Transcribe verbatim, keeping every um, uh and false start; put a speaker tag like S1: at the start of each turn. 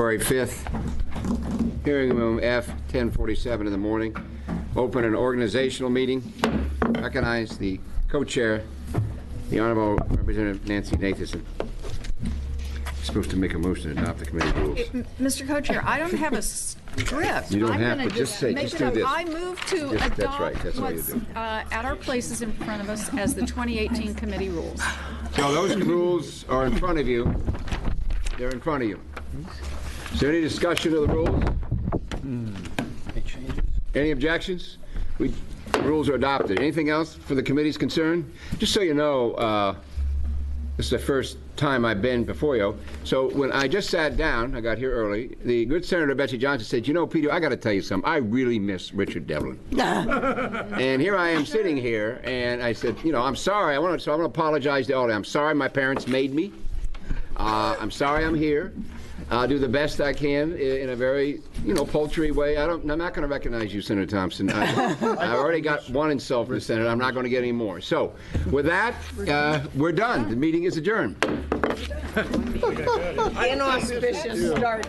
S1: February fifth, hearing room F, ten forty-seven in the morning. Open an organizational meeting. Recognize the co-chair, the Honorable Representative Nancy Nathanson. Supposed to make a motion to adopt the committee rules.
S2: Mister Co-Chair, I don't have a script.
S1: You don't
S2: I'm
S1: have
S2: gonna
S1: to, just say,
S2: make
S1: just
S2: it
S1: do
S2: up.
S1: this.
S2: I move to
S1: Just- that's right,
S2: adopt
S1: that's all you
S2: what's
S1: do.
S2: uh, at our places in front of us as the twenty eighteen committee rules.
S1: So those rules are in front of you. They're in front of you. Is there any discussion of the rules? Any objections? We, the rules are adopted. Anything else for the committee's concern? Just so you know, uh, this is the first time I've been before you. So when I just sat down, I got here early, the good Senator Betsy Johnson said, you know, Peter, I got to tell you something. I really miss Richard Devlin. And here I am sitting here, and I said, you know, I'm sorry. I want to, so I want to apologize to all of you. I'm sorry my parents made me. Uh, I'm sorry I'm here. I'll do the best I can in a very, you know, paltry way. I don't, I'm not going to recognize you, Senator Thompson. I, I already got one insult from the Senate. I'm not going to get any more. So, with that, uh, we're done. The meeting is adjourned.
S3: Inauspicious start.